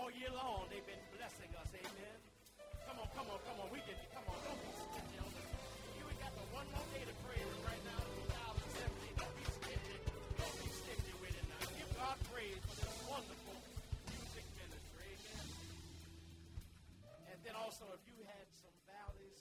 all year long, they've been blessing us. Amen. Come on. Come on. We can, come on. Don't be stingy on this. You ain't got but one more day to praise Him right now, 2017. Don't be stingy. Don't be stingy with it now. Give God praise for this wonderful music ministry. Amen. And then also, if you had some valleys,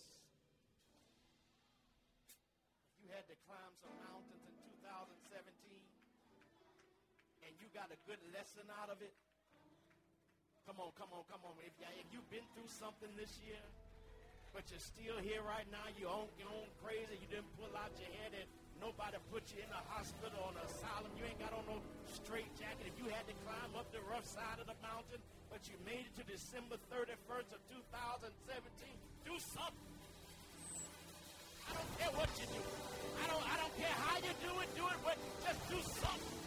if you had to climb some mountains in 2017, and you got a good lesson out of it, come on. If you've been through something this year, but you're still here right now, you're on crazy, you didn't pull out your head, and nobody put you in a hospital or an asylum, you ain't got on no straight jacket. If you had to climb up the rough side of the mountain, but you made it to December 31st of 2017, do something. I don't care what you do. I don't care how you do it, but just do something.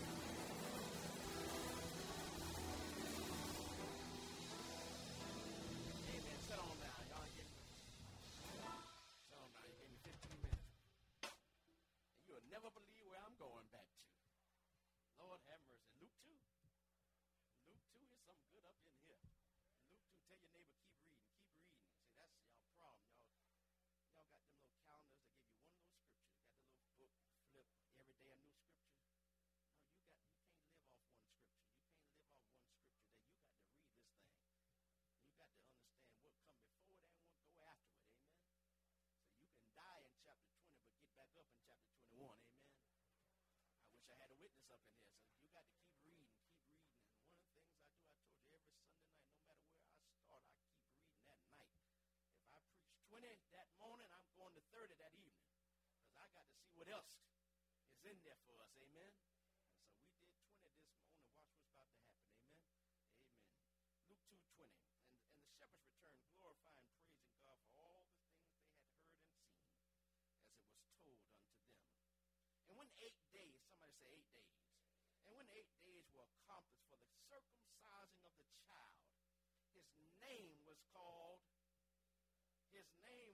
Amen. Sit on down. Y'all give me. Sit on down. You gave me 15 minutes. And you'll never believe where I'm going back to. Lord have mercy. Luke 2. Luke 2 is something good up in here. Luke 2, tell your neighbor, keep reading. Keep reading. See, that's y'all problem. Y'all got them little calendars that give you one little scripture. Got the little book, flip, every day a new scripture. No, you can't live off one scripture. You can't live off one scripture day. You got to read this thing. You got to understand what come before it and what go after it. Amen. So you can die in chapter 20, but get back up in chapter 21. Amen. I wish I had a witness up in here. So you got to keep reading. And one of the things I do, I told you, every Sunday night, no matter where I start, I keep reading that night. If I preach 20 that morning, I'm going to 30 that evening. Because I got to see what else is in there for us. Amen. And so we did 20 this morning. Watch what's about to happen. Amen. Amen. Luke 2:20. And the shepherds returned, glorifying, praising God for all the things they had heard and seen, as it was told unto them. And when 8 days, somebody say 8 days. And when 8 days were accomplished for the circumcising of the child, his name was called, which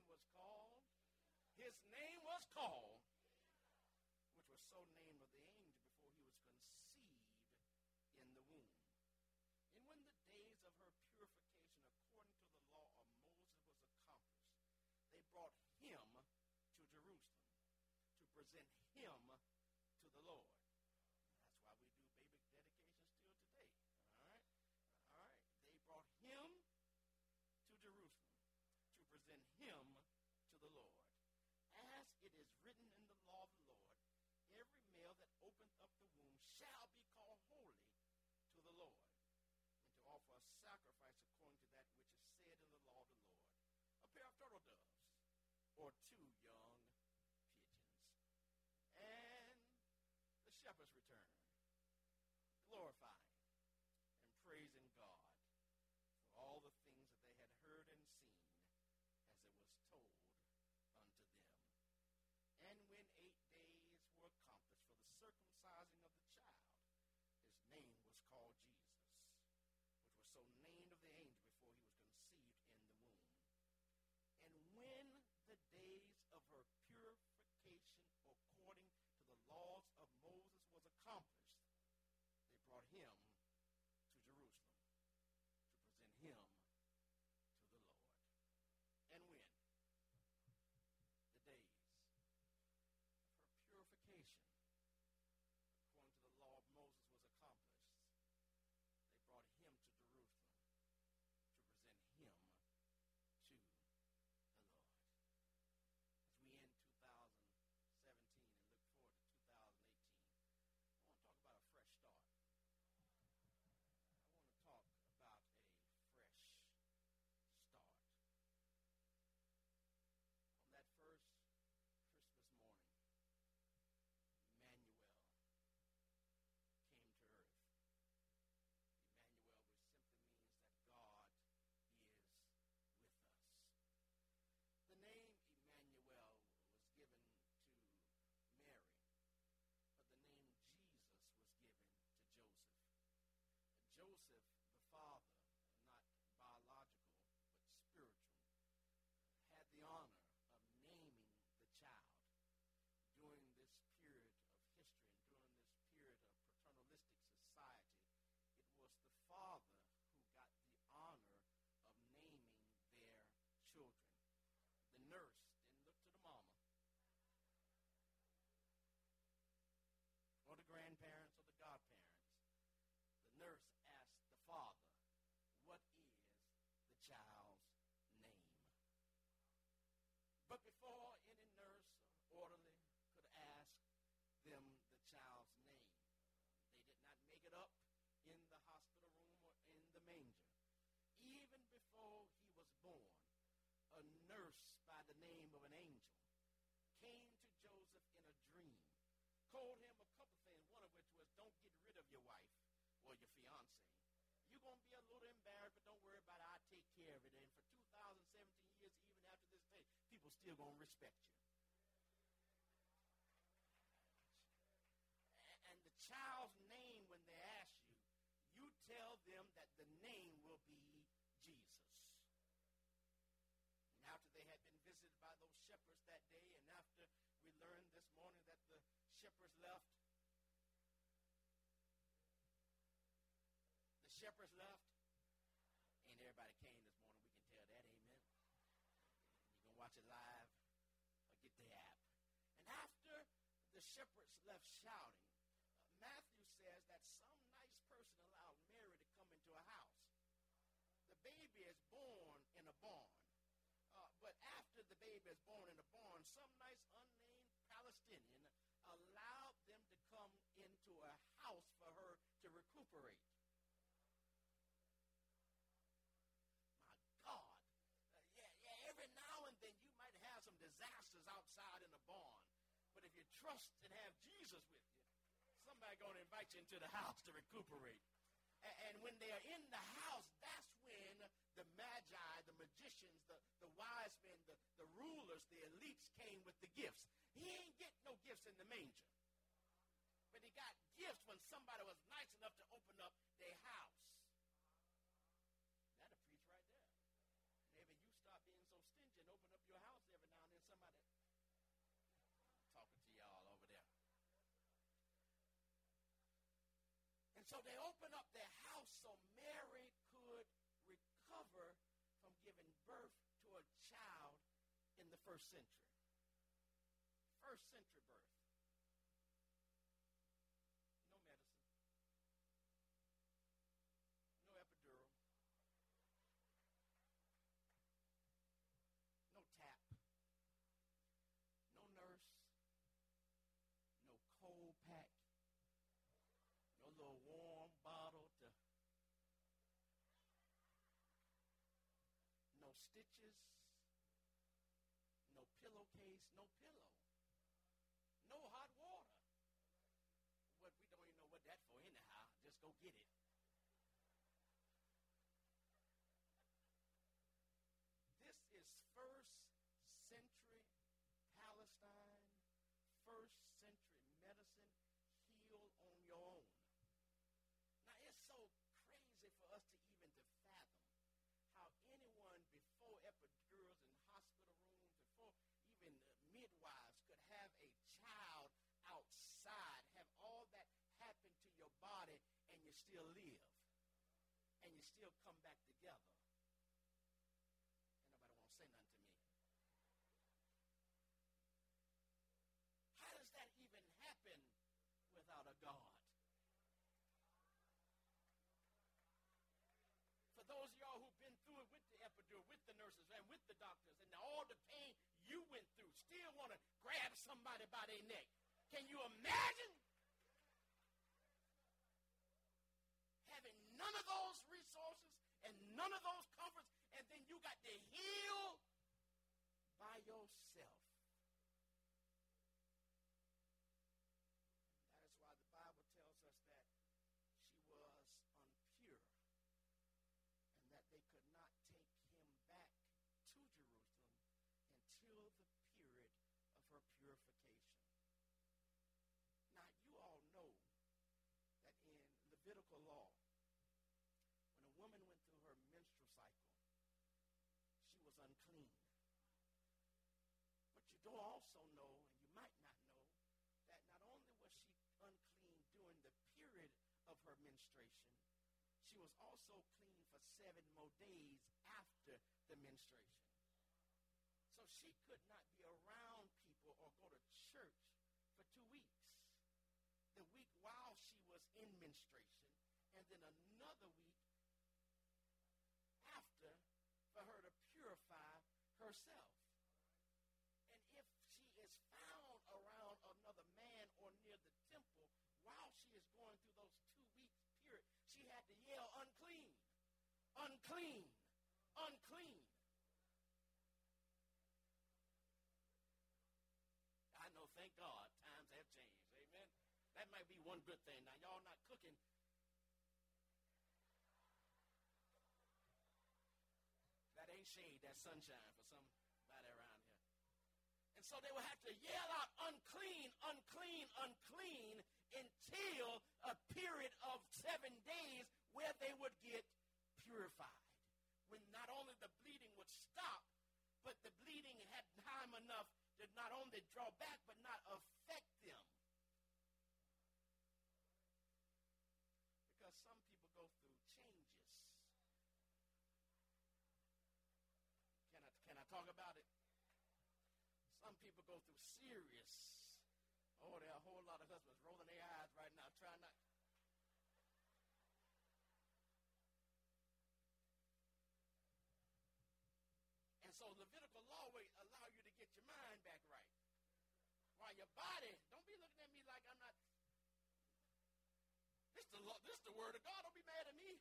was so named of the angel before he was conceived in the womb. And when the days of her purification according to the law of Moses was accomplished, they brought him to Jerusalem to present him to the Lord. That's why we do baby dedication still today. All right. They brought him to Jerusalem to present him to the Lord. As it is written in the law of the Lord, every male that openeth up the womb shall be called holy to the Lord, and to offer a sacrifice according to that which is said in the law of the Lord, a pair of turtle doves or 2 young pigeons. And the shepherds returned, glorifying and praising God for all the things that they had heard and seen, as it was told unto them. And when 8 days were accomplished for the circumcising of the child, his name was called Jesus, which was so named of the angel before he was conceived in the womb. And when the days of embarrassed, but don't worry about it. I'll take care of it. And for 2017 years, even after this day, people still going to respect you. And the child's name, when they ask you, you tell them that the name will be Jesus. And after they had been visited by those shepherds that day, and after we learned this morning that the shepherds left, ain't everybody came this morning. We can tell that, amen. You can watch it live or get the app. And after the shepherds left shouting, Matthew says that some nice person allowed Mary to come into a house. The baby is born in a barn. But after the baby is born in a barn, some nice unnamed Palestinian allowed them to come into a house for her to recuperate. My God. Every now and then you might have some disasters outside in a barn. But if you trust and have Jesus with you, somebody's going to invite you into the house to recuperate. And when they are in the house, that's when the magi, the magicians, the wise men, the rulers, the elites came with the gifts. He ain't get no gifts in the manger. But he got gifts when somebody was nice enough to open up their house. That'll preach right there. Maybe you stop being so stingy and open up your house every now and then. Somebody talking to y'all over there. And so they opened up their house so Mary could recover from giving birth to a child in the first century. First century birth. No medicine. No epidural. No tap. No nurse. No cold pack. No little warm bottle to, no stitches, no pillowcase, no pillow, no hot water. What, we don't even know what that's for anyhow. Just go get it. This is first century Palestine, first century medicine. Heal on your own. Now, it's so crazy for us to even to fathom how anyone before epidurals in hospital rooms, before even midwives could have a child outside, have all that happen to your body, and you still live. And you still come back together. And nobody won't say nothing to me. How does that even happen without a God? For those of y'all who've been through it with the epidural, with the nurses, and with the doctors, and all the pain you went through, still want to grab somebody by their neck. Can you imagine having none of those resources and none of those comforts, and then you got to heal by yourself? That is why the Bible tells us that she was unpure, that they could not take him back to Jerusalem until the period of her purification. Now, you all know that in Levitical law, when a woman went through her menstrual cycle, she was unclean. But you don't also know, and you might not know, that not only was she unclean during the period of her menstruation, she was also clean for 7 more days after the menstruation. So she could not be around people or go to church for 2 weeks. The week while she was in menstruation, and then another week after for her to purify herself. And if she is found around another man or near the temple while she is going through those 2 weeks period, she had to yell, unclean, unclean, unclean. I know, thank God, times have changed. Amen. That might be one good thing. Now, y'all not cooking. shade, that sunshine for somebody around here. And so they would have to yell out, unclean, unclean, unclean, until a period of 7 days where they would get purified. When not only the bleeding would stop, but the bleeding had time enough to not only draw back, but not affect them. Because some people go through changes. Can I talk about it? Some people go through serious. Oh, there are a whole lot of husbands rolling their eyes right now, trying not. And so Levitical law will allow you to get your mind back right. While your body, don't be looking at me like I'm not. This the word of God. Don't be mad at me.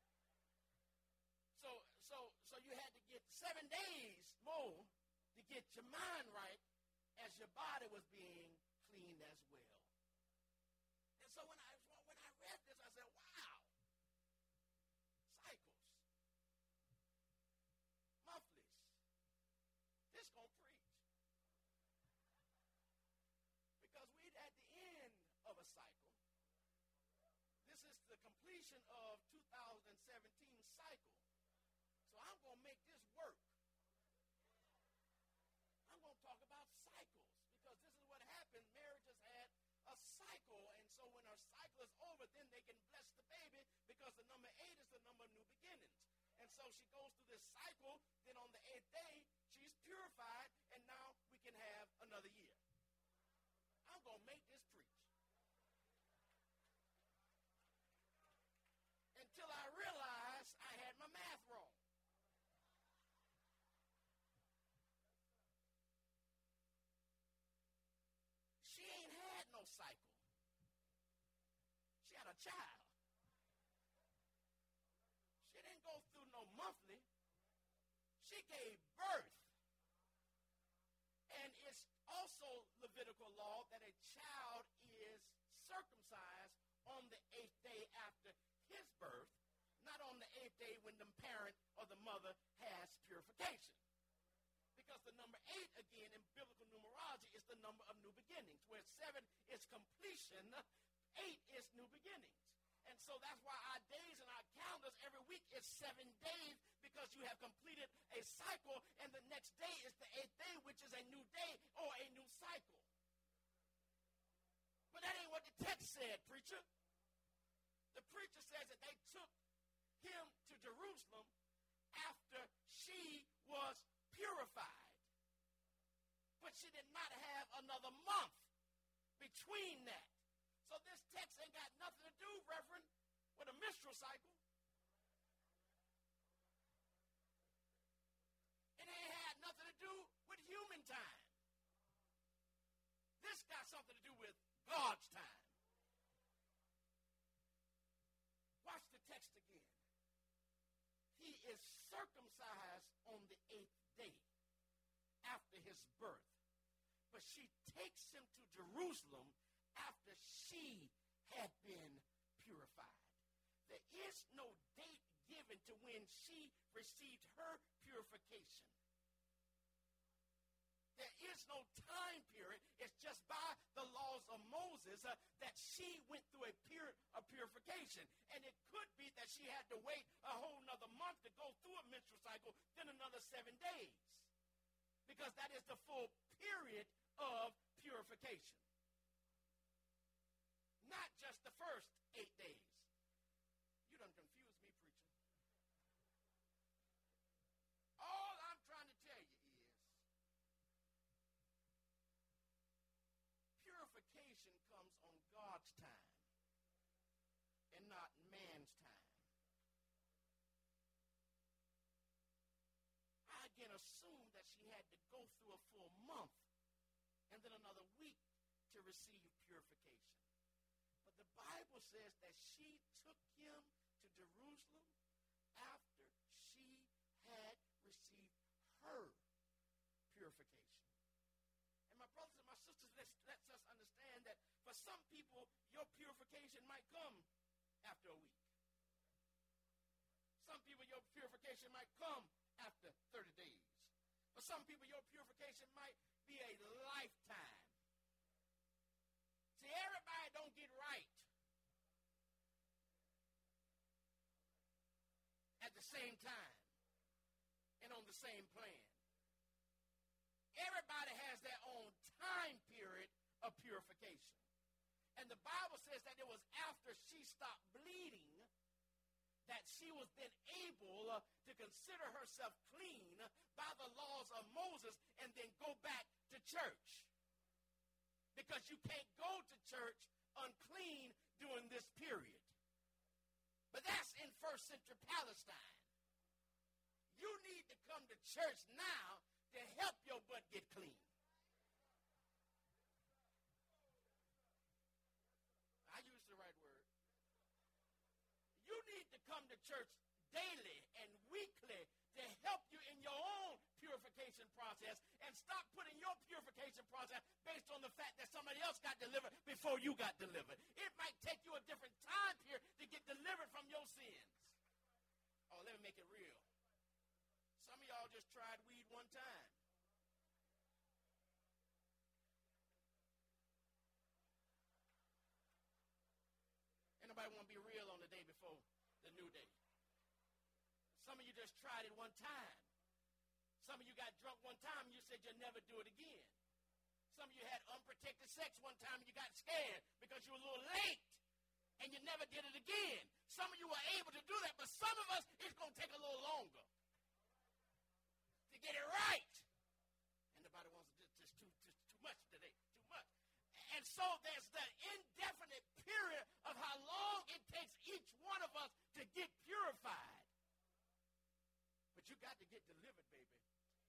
So you had to get 7 days more to get your mind right as your body was being cleaned as well. And so when I read this, I said, wow. Cycles. Monthlies. This gonna preach. Because we're at the end of a cycle. This is the completion of 2017 cycle. So I'm going to make this work. I'm going to talk about cycles because this is what happened. Marriages had a cycle, and so when our cycle is over, then they can bless the baby because the number 8 is the number of new beginnings. And so she goes through this cycle, then on the 8th day, she's purified, and now we can have another year. I'm going to make this preach. Until I realized I had my math wrong. She ain't had no cycle. She had a child. She didn't go through no monthly. She gave birth. And it's also Levitical law that a child is circumcised on the 8th day after his birth, not on the 8th day when the parent or the mother has purification. Because the number 8, again, in biblical numerology is the number of new beginnings, where 7 is completion, 8 is new beginnings. And so that's why our days and our calendars every week is 7 days, because you have completed a cycle, and the next day is the 8th day, which is a new day or a new cycle. But that ain't what the text said, preacher. The preacher says that they took him to Jerusalem after she was purified. But she did not have another month between that. So this text ain't got nothing to do, Reverend, with a menstrual cycle. It ain't had nothing to do with human time. This got something to do with God's time. Watch the text again. He is circumcised on the 8th day after his birth. But she takes him to Jerusalem after she had been purified. There is no date given to when she received her purification. There is no time period. It's just by the laws of Moses that she went through a period of purification. And it could be that she had to wait a whole nother month to go through a menstrual cycle, then another 7 days. Because that is the full period of purification. Not just the first 8 days. You done confused me, preacher. All I'm trying to tell you is purification comes on God's time and not man's time. I again assume that she had to go through a full month and then another week to receive purification. But the Bible says that she took him to Jerusalem after she had received her purification. And my brothers and my sisters, let's us understand that for some people, your purification might come after a week. Some people, your purification might come after 30 days. For some people, your purification might be a lifetime. See, everybody don't get right at the same time and on the same plan. Everybody has their own time period of purification. And the Bible says that it was after she stopped bleeding that she was then able to consider herself clean by the laws of Moses and then go back to church. Because you can't go to church unclean during this period. But that's in first century Palestine. You need to come to church now to help your butt get clean. I used the right word. You need to come to church daily and weekly to help you in your own purification process and stop putting your purification process based on the fact that somebody else got delivered before you got delivered. It might take you a different time period to get delivered from your sins. Oh, let me make it real. Some of y'all just tried weed one time. Nobody want to be real on the day before the new day. Some of you just tried it one time. Some of you got drunk one time and you said you'll never do it again. Some of you had unprotected sex one time and you got scared because you were a little late and you never did it again. Some of you were able to do that, but some of us, it's going to take a little longer to get it right. And nobody wants to just too much today, too much. And so there's the indefinite period of how long it takes each one of us to get purified. But you got to get delivered, baby.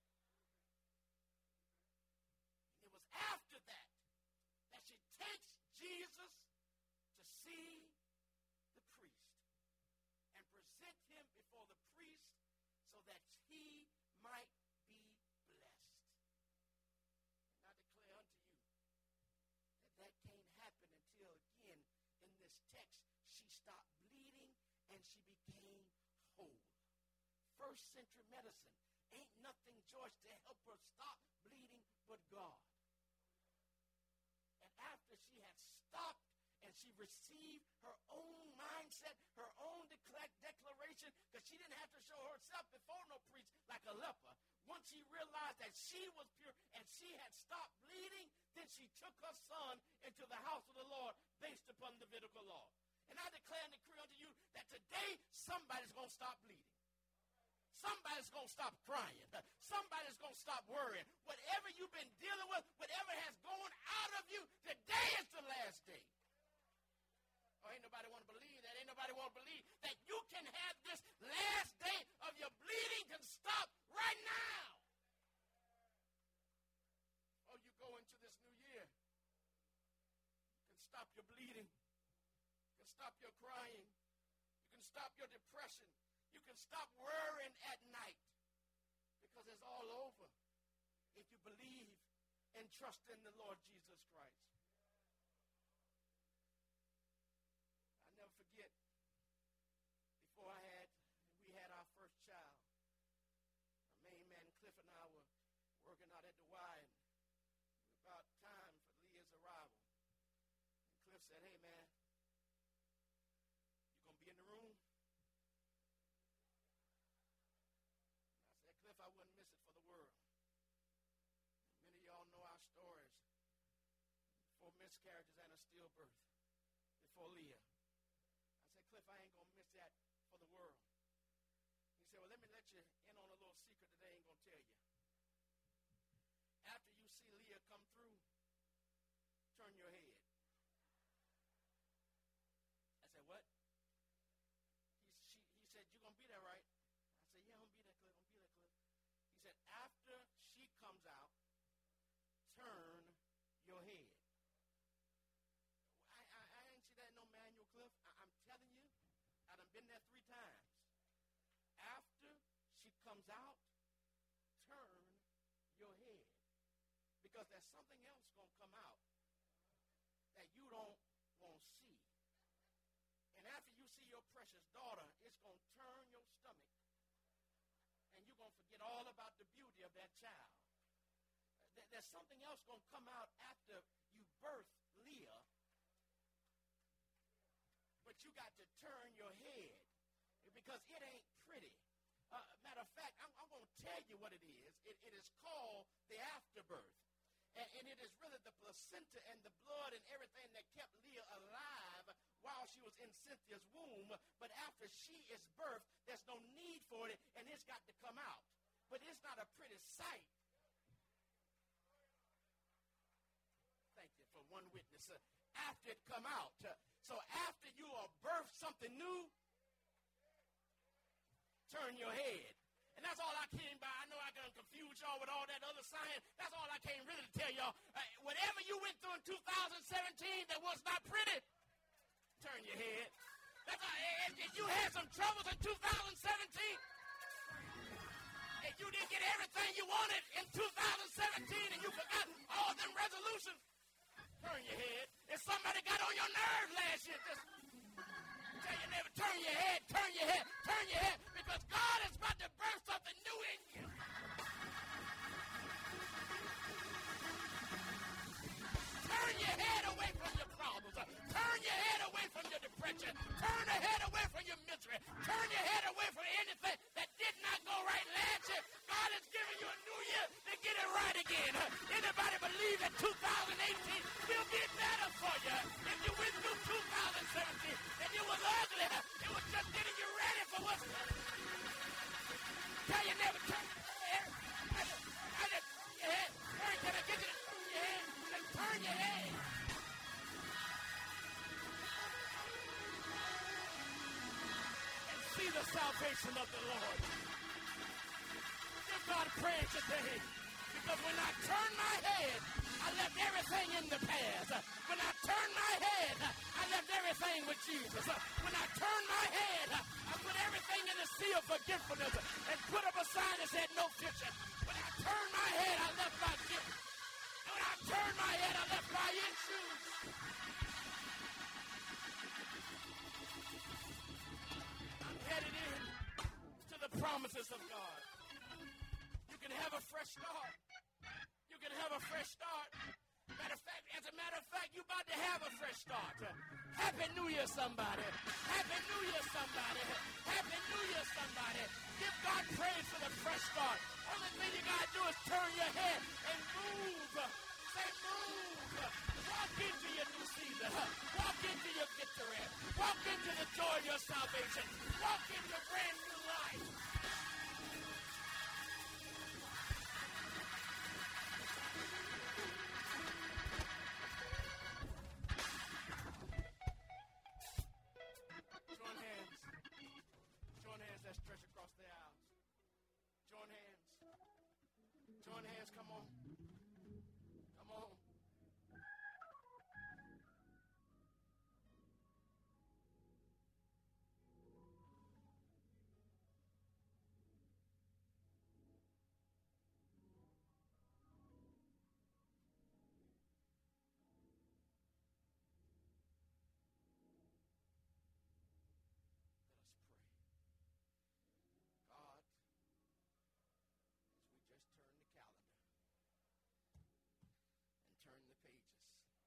And it was after that she takes Jesus to see the priest and present him before the priest so that he might be blessed. And I declare unto you that can't happen until, again, in this text, she stopped bleeding and she became whole. First century medicine ain't nothing, George, to help her stop bleeding but God. And after she had stopped and she received her own mindset, her own declaration, because she didn't have to show herself before no priest like a leper. Once she realized that she was pure and she had stopped bleeding, then she took her son into the house of the Lord based upon the Levitical law. And I declare and decree unto you that today somebody's going to stop bleeding. Somebody's going to stop crying. Somebody's going to stop worrying. Whatever you've been dealing with, whatever has gone out of you, today is the last day. Oh, ain't nobody want to believe that. Ain't nobody want to believe that you can have this last day of your bleeding can stop right now. Oh, you go into this new year. You can stop your bleeding. You can stop your crying. You can stop your depression. You can stop worrying at night because it's all over if you believe and trust in the Lord Jesus Christ. I never forget, before we had our first child, our main man Cliff and I were working out at the Y, and it was about time for Leah's arrival. And Cliff said, "Hey, man, you going to be in the room?" Cliff, I wouldn't miss it for the world. Many of y'all know our stories. 4 miscarriages and a stillbirth before Leah. I said, Cliff, I ain't going to miss that for the world. He said, well, let me let you in on a little secret that I ain't going to tell you. After you see Leah come through, turn your head. I said, what? He said, you going to be there, right? I said, yeah, I'm going to be there, Cliff. He said, after she comes out, turn your head. I ain't see that in no manual, Cliff. I'm telling you, I done been there 3 times. After she comes out, turn your head. Because there's something else going to come out that you don't want to see. And after you see your precious daughter, it's going to turn your stomach. and you're going to forget all about the beauty of that child. There's something else going to come out after you birth Leah, but you got to turn your head because it ain't pretty. Matter of fact, I'm going to tell you what it is. It is called the afterbirth. And it is really the placenta and the blood and everything that kept Leah alive while she was in Cynthia's womb. But after she is birthed, there's no need for it, and it's got to come out. But it's not a pretty sight. Thank you for one witness. After it come out. So after you are birthed something new, turn your head. And that's all I came by. I know I can confuse y'all with all that other science. That's all I came really to tell y'all. Whatever you went through in 2017 that was not pretty, turn your head. That's all, if you had some troubles in 2017, and you didn't get everything you wanted in 2017, and you forgot all them resolutions, turn your head. If somebody got on your nerve last year, just tell your neighbor, turn your head, turn your head, turn your head, because God is about to birth something new in you. Turn your head away from your problems. Turn your head away from your depression. Turn your head away from your misery. Turn your head away from anything that did not go right last year. God is giving you a new year to get it right again. Anybody believe that 2018 will be better for you? If you went through 2017 and it was ugly, it was just getting you ready for what's coming. Tell you never turn your head. Turn your head. Can I get you to turn your head? Just turn your head. And see the salvation of the Lord. Give God praise today. Because when I turned my head, I left everything in the past. When I turned my head, I left everything with Jesus. When I turned my head, I put everything in the sea of forgetfulness and put up a sign that said no future. When I turned my head, I left my gift. When I turned my head, I left my shoes. I'm headed in to the promises of God. You can have a fresh start. You can have a fresh start. As a matter of fact, you're about to have a fresh start. Happy New Year, somebody. Happy New Year, somebody. Happy New Year, somebody. Give God praise for the fresh start. Only thing you got to do is turn your head and move. Say move. Walk into your new season. Walk into your victory. Walk into the joy of your salvation. Walk into a brand new life. That stretch across the aisles. Join hands. Join hands. Come on. Come on. Turn the pages.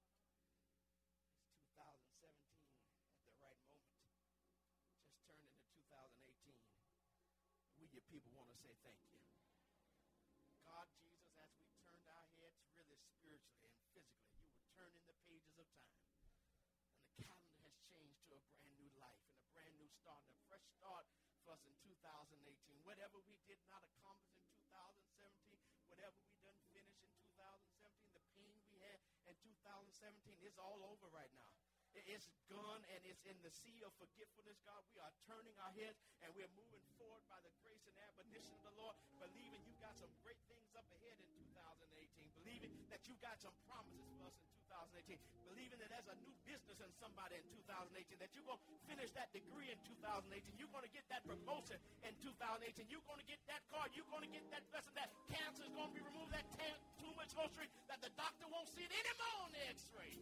It's 2017 at the right moment. Just turned into 2018. We, your people, want to say thank you. God, Jesus, as we turned our heads really spiritually and physically, you were turning the pages of time. And the calendar has changed to a brand new life and a brand new start and a fresh start for us in 2018. Whatever we did not accomplish in 2017, whatever we done finish in 2017, the pain we had in 2017 is all over right now. It's gone and it's in the sea of forgetfulness, God. We are turning our heads and we're moving forward by the grace and admonition of the Lord, believing you got some great things up ahead in 2018, believing that you got some promises for us in 2018, believing that there's a new business in somebody in 2018, that you're going to finish that degree in 2018, you're going to get that promotion in 2018, you're going to get that car, you're going to get that blessing, that cancer is going to be removed, that tumor is going to shrink, that the doctor won't see it anymore on the x-ray.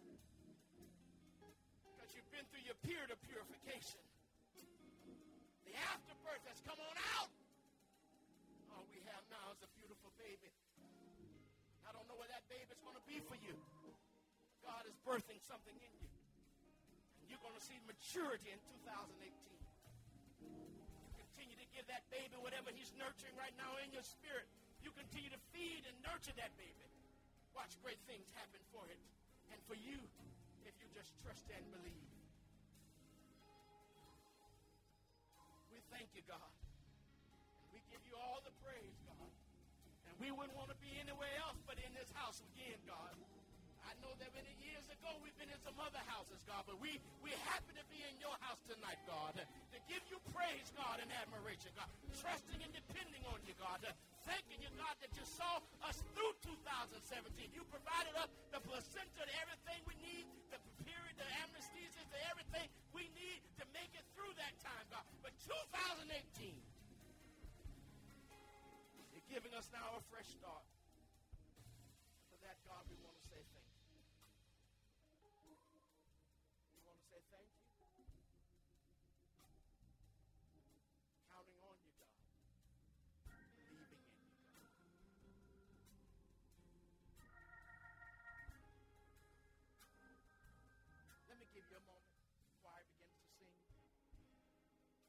You've been through your period of purification. The afterbirth has come on out. know where that baby's going to be for you. God is birthing something in you. And you're going to see maturity in 2018. Continue to give that baby whatever he's nurturing right now in your spirit. You continue to feed and nurture that baby. Watch great things happen for it and for you if you just trust and believe. We thank you, God. And we give you all the praise, God. And we wouldn't want to be anywhere else but in this house again, God. I know that many years ago we've been in some other houses, God, but we happen to be in your house tonight, God, to give you praise, God, and admiration, God, trusting and depending on you, God, thanking you, God, that you saw us through 2017. You provided us the placenta, everything we need, the period, the anesthesia, everything we need to make it through that time, God. But 2018, you're giving us now a fresh start. For that, God, we want to say thank you. We want to say thank you.